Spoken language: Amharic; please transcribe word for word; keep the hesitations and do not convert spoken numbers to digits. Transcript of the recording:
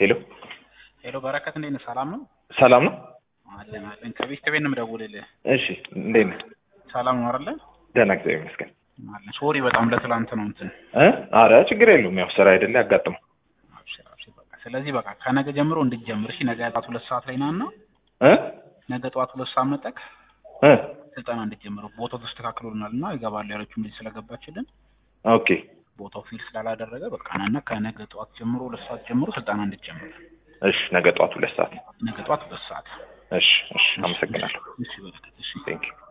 ሄሎ ሄሎ በረከት እንዴት ነህ? ሰላም ነው? ሰላም ነው? አለን አለን። ከቤት ቤት ነው የምደውልልህ። እሺ እንዴት ነህ? ሰላም ነው አይደል? ደህና እግዚአብሔር ይመስገን። አለን። ሶሪ በጣም ለትላንት ነው እንትን እ ኧረ ችግር የለውም ያው ስራ አይደለ ያጋጥመው። አብሽር አብሽር በቃ ስለዚህ በቃ ከነገ ጀምሮ እንድትጀምር እሺ። ነገ ጠዋት ሁለት ሰዓት ላይ ናና እ ነገ ጠዋት ሁለት ሰዓት መጠቅ እ ስልጠና እንድትጀምር ቦታው ተስተካክሎልናልና ይገባል ያለችው ልጅ ስለገባችልን ኦኬ ቦታው ፊል ስላላደረገ በቃ ናና ከነገ ጠዋት ጀምሮ ሁለት ሰዓት ጀምሮ ስልጠና እንድትጀምር። እሺ ነገ ጠዋት ሁለት ሰዓት ነገ ጠዋት ሁለት ሰዓት እሺ እሺ አመሰግናለሁ። እሺ በረከት እሺ ቴንክ ዩ